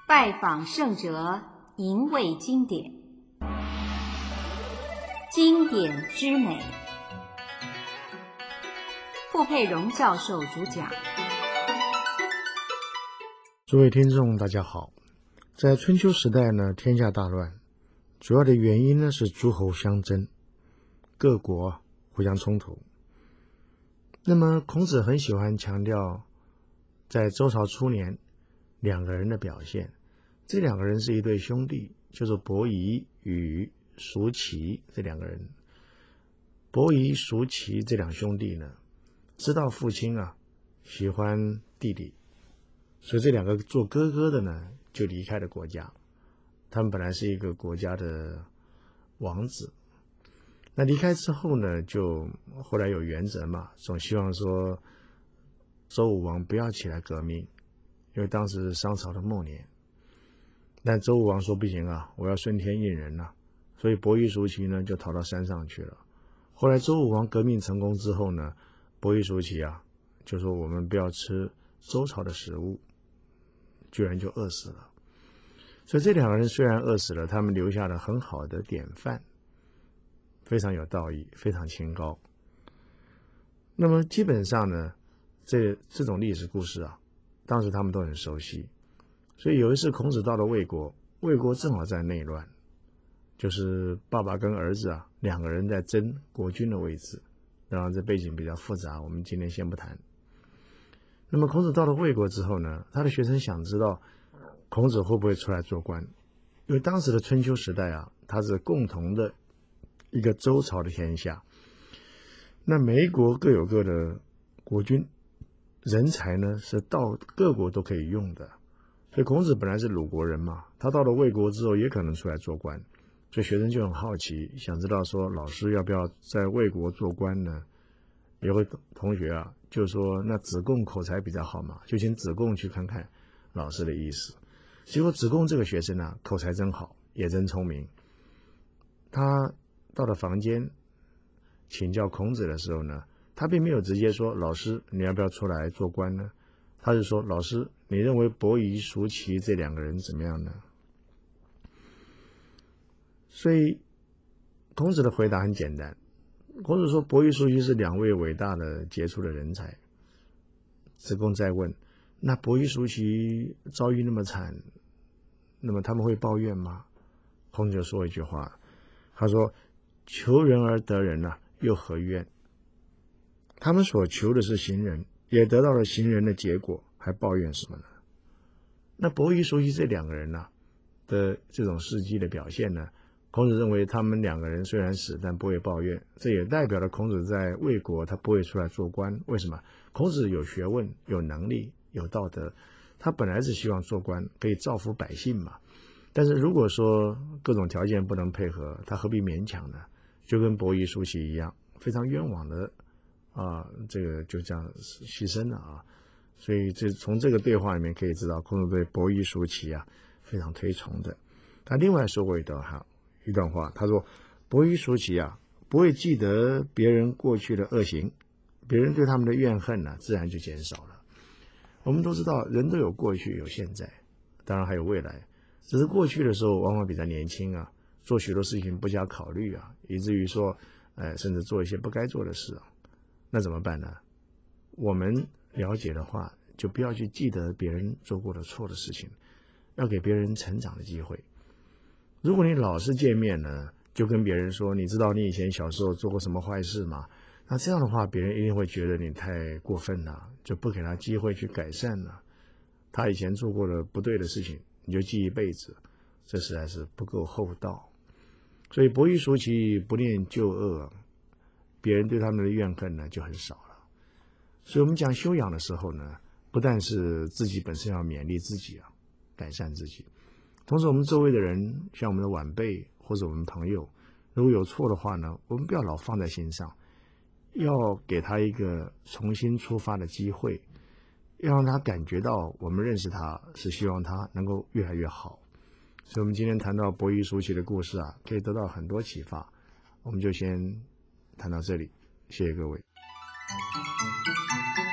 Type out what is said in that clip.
拜访圣哲，吟味经典，经典之美。傅佩荣教授主讲。 诸位听众大家好。在春秋时代呢，天下大乱，主要的原因呢是诸侯相争，各国互相冲突。那么孔子很喜欢强调在周朝初年两个人的表现，这两个人是一对兄弟，就是伯夷与叔齐这两个人。伯夷叔齐这两兄弟呢，知道父亲喜欢弟弟，所以这两个做哥哥的呢就离开了国家。他们本来是一个国家的王子，那离开之后呢，就后来有原则嘛，总希望说周武王不要起来革命，因为当时是商朝的末年。但周武王说不行我要顺天应人所以伯夷叔齐呢就逃到山上去了。后来周武王革命成功之后呢，伯夷叔齐就说我们不要吃周朝的食物，居然就饿死了。所以这两个人虽然饿死了，他们留下了很好的典范，非常有道义，非常清高。那么基本上呢，这种历史故事当时他们都很熟悉。所以有一次孔子到了魏国，魏国正好在内乱，就是爸爸跟儿子两个人在争国君的位置。当然这背景比较复杂，我们今天先不谈。那么孔子到了魏国之后呢，他的学生想知道孔子会不会出来做官，因为当时的春秋时代它是共同的一个周朝的天下，那每一国各有各的国君，人才呢是到各国都可以用的。所以孔子本来是鲁国人嘛，他到了魏国之后也可能出来做官，所以学生就很好奇，想知道说老师要不要在魏国做官呢？有个同学就说那子贡口才比较好嘛，就请子贡去看看老师的意思。结果子贡这个学生口才真好，也真聪明。他到了房间请教孔子的时候呢，他并没有直接说老师你要不要出来做官呢，他是说老师你认为伯夷叔齐这两个人怎么样呢？所以孔子的回答很简单，孔子说伯夷叔齐是两位伟大的杰出的人才。子贡再问，那伯夷叔齐遭遇那么惨，那么他们会抱怨吗？孔子就说一句话，他说求人而得人又何怨？他们所求的是行人，也得到了行人的结果，还抱怨什么呢？那伯夷叔齐这两个人的这种事迹的表现呢，孔子认为他们两个人虽然死，但不会抱怨，这也代表了孔子在魏国他不会出来做官。为什么？孔子有学问，有能力，有道德，他本来是希望做官，可以造福百姓嘛。但是如果说各种条件不能配合，他何必勉强呢？就跟伯夷叔齐一样，非常冤枉的这个就这样牺牲了所以从这个对话里面可以知道，孔子对伯夷叔齐非常推崇的。他另外说过一段话，他说伯夷叔齐不会记得别人过去的恶行，别人对他们的怨恨自然就减少了。我们都知道人都有过去有现在，当然还有未来，只是过去的时候往往比较年轻做许多事情不加考虑以至于说甚至做一些不该做的事那怎么办呢？我们了解的话，就不要去记得别人做过的错的事情，要给别人成长的机会。如果你老是见面呢，就跟别人说你知道你以前小时候做过什么坏事吗？那这样的话别人一定会觉得你太过分了，就不给他机会去改善了。他以前做过的不对的事情你就记一辈子，这实在是不够厚道。所以伯夷叔齐不念旧恶，别人对他们的怨恨呢就很少了。所以我们讲修养的时候呢，不但是自己本身要勉励自己改善自己，同时我们周围的人，像我们的晚辈或者我们朋友，如果有错的话呢，我们不要老放在心上，要给他一个重新出发的机会，要让他感觉到我们认识他是希望他能够越来越好。所以我们今天谈到伯夷叔齐的故事可以得到很多启发。我们就先谈到这里，谢谢各位。